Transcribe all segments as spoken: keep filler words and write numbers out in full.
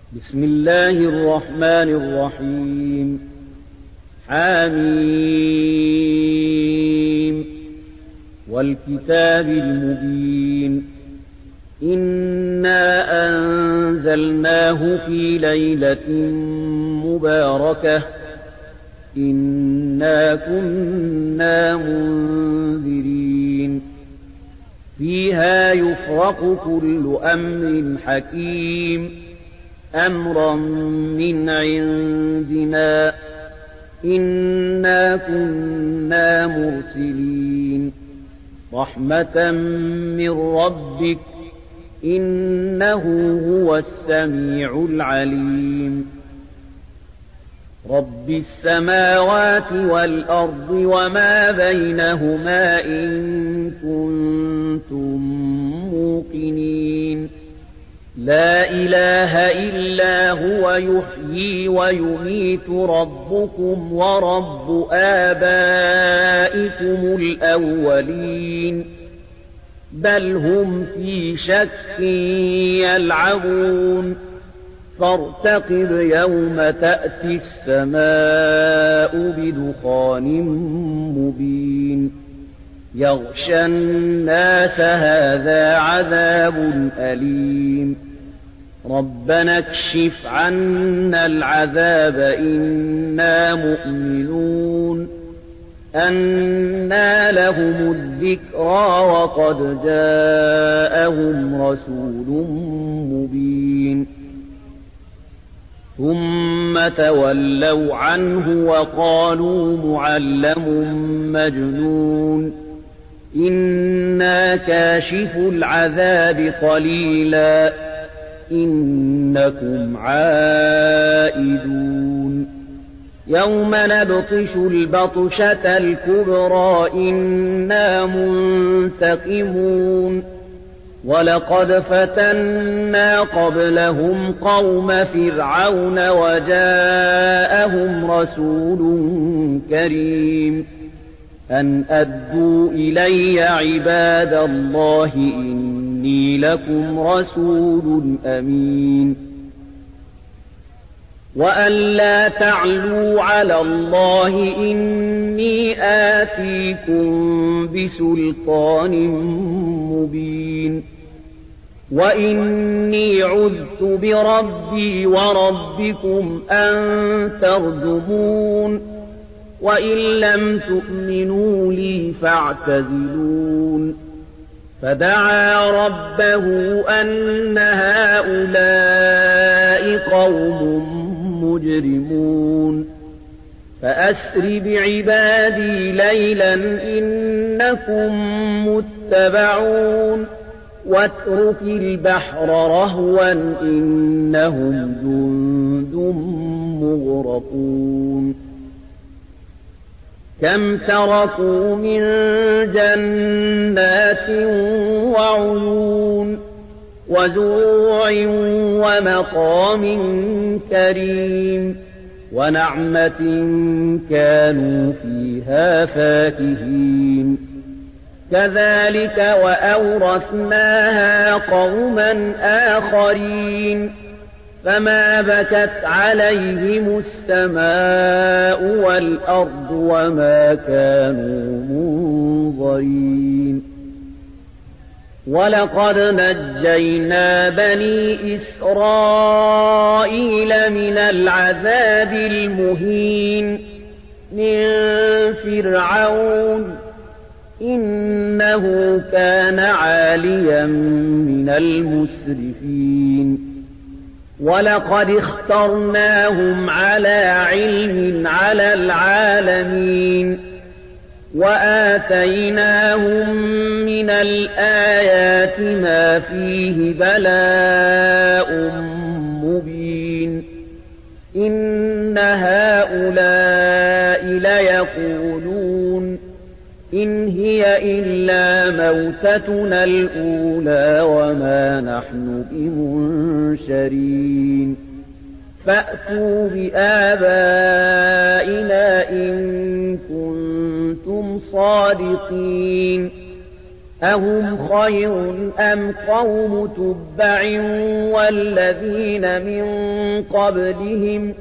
بسم الله الرحمن الرحيم. حميم والكتاب المبين. إنا أنزلناه في ليلة مباركة إنا كنا منذرين فيها يفرق كل أمر حكيم أمرا من عندنا إنا كنا مرسلين رحمة من ربك إنه هو السميع العليم. رب السماوات والأرض وما بينهما إن كنتم موقنين لا إله إلا هو يحيي ويميت ربكم ورب آبائكم الأولين بل هم في شك يلعبون فارتقب يوم تأتي السماء بدخان مبين يغشى الناس هذا عذاب أليم ربنا اكشف عنا العذاب إنا مؤمنون أنى لهم الذكرى وقد جاءهم رسول مبين ثم تولوا عنه وقالوا معلم مجنون إنا كاشف العذاب قليلا إنكم عائدون يوم نبطش البطشة الكبرى إنا منتقمون ولقد فتنا قبلهم قوم فرعون وجاءهم رسول كريم أن أدوا إلي عباد الله إني لكم رسول أمين وأن لا تعلوا على الله إني آتيكم بسلطان مبين وإني عذت بربي وربكم أن ترجمون وإن لم تؤمنوا لي فاعتزلون فدعا ربه أن هؤلاء قوم مجرمون فأسر بعبادي ليلا إنكم متبعون واترك البحر رهوا إنهم جند مغرقون كم تركوا من جنات وعيون وزروع ومقام كريم ونعمة كانوا فيها فاكهين كذلك وأورثناها قوما آخرين فما بكت عليهم السماء والأرض وما كانوا منظرين ولقد نجينا بني إسرائيل من العذاب المهين من فرعون إنه كان عاليا من المسرفين ولقد اخترناهم على علم على العالمين وآتيناهم من الآيات ما فيه بلاء مبين إن هؤلاء ليقولون إن هي إلا موتتنا الأولى وما نحن بمنشرين فأتوا بآبائنا إن كنتم صادقين أهم خير أم قوم تبع والذين من قبلهم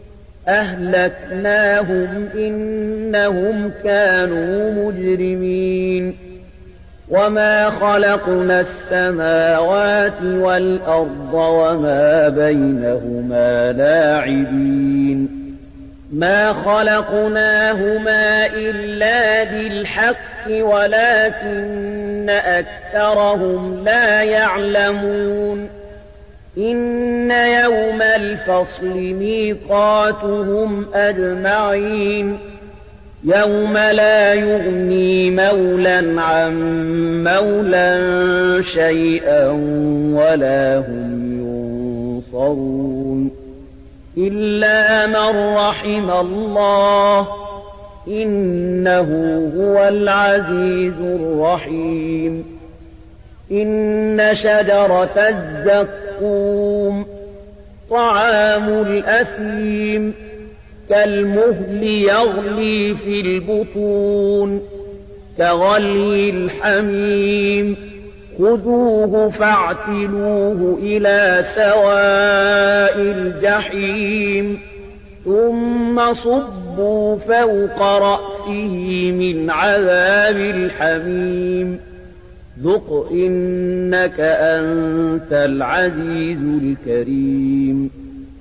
أهلكناهم إنهم كانوا مجرمين وما خلقنا السماوات والأرض وما بينهما لاعبين ما خلقناهما إلا بالحق ولكن أكثرهم لا يعلمون إن يوم الفصل ميقاتهم أجمعين يوم لا يغني مولى عن مولى شيئا ولا هم ينصرون إلا من رحم الله إنه هو العزيز الرحيم إن شجرة الزقوم طعام الأثيم كالمهل يغلي في البطون كغلي الحميم خذوه فاعتلوه إلى سواء الجحيم ثم صبوا فوق رأسه من عذاب الحميم ذق إنك أنت العزيز الكريم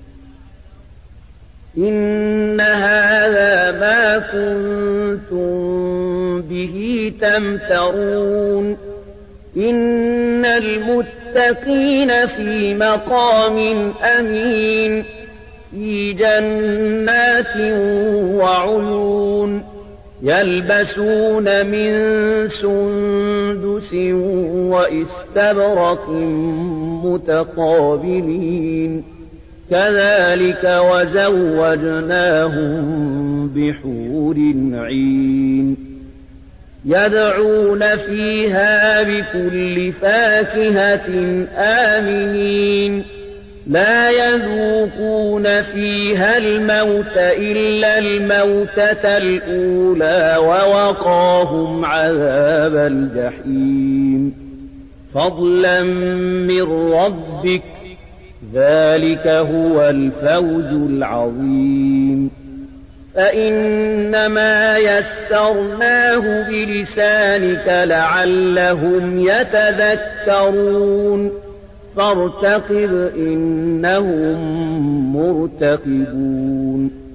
إن هذا ما كنتم به تمترون إن المتقين في مقام أمين في جنات وعيون يلبسون من سندس وإستبرق متقابلين كذلك وزوجناهم بحور عين يدعون فيها بكل فاكهة آمنين لا يذوقون فيها الموت إلا الموتة الأولى ووقاهم عذاب الجحيم فضلا من ربك ذلك هو الفوز العظيم فإنما يسرناه بلسانك لعلهم يتذكرون فارتقب إنهم مرتقبون